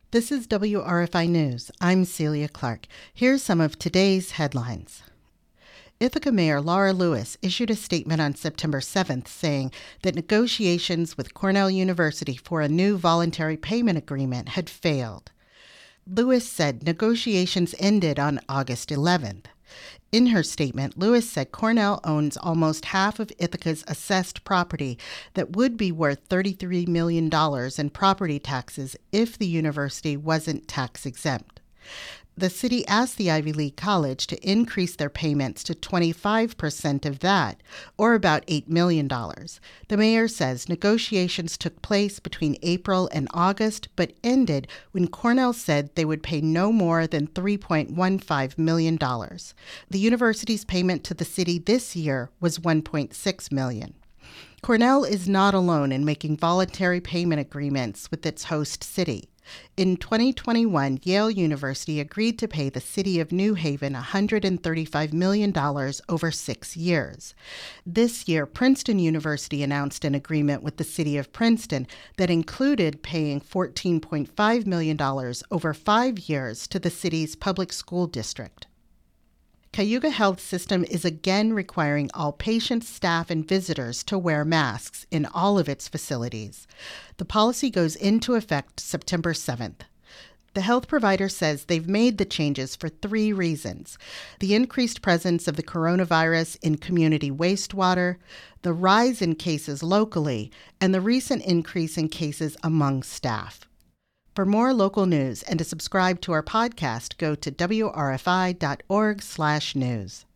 This is WRFI News. I'm Celia Clark. Here's some of today's headlines. Ithaca Mayor Laura Lewis issued a statement on September 7th saying that negotiations with Cornell University for a new voluntary payment agreement had failed. Lewis said negotiations ended on August 11th. In her statement, Lewis said Cornell owns almost half of Ithaca's assessed property that would be worth $33 million in property taxes if the university wasn't tax exempt. The city asked the Ivy League College to increase their payments to 25% of that, or about $8 million. The mayor says negotiations took place between April and August, but ended when Cornell said they would pay no more than $3.15 million. The university's payment to the city this year was $1.6 million. Cornell is not alone in making voluntary payment agreements with its host city. In 2021, Yale University agreed to pay the city of New Haven $135 million over 6 years. This year, Princeton University announced an agreement with the city of Princeton that included paying $14.5 million over 5 years to the city's public school district. Cayuga Health System is again requiring all patients, staff, and visitors to wear masks in all of its facilities. The policy goes into effect September 7th. The health provider says they've made the changes for 3 reasons: the increased presence of the coronavirus in community wastewater, the rise in cases locally, and the recent increase in cases among staff. For more local news and to subscribe to our podcast, go to wrfi.org/news.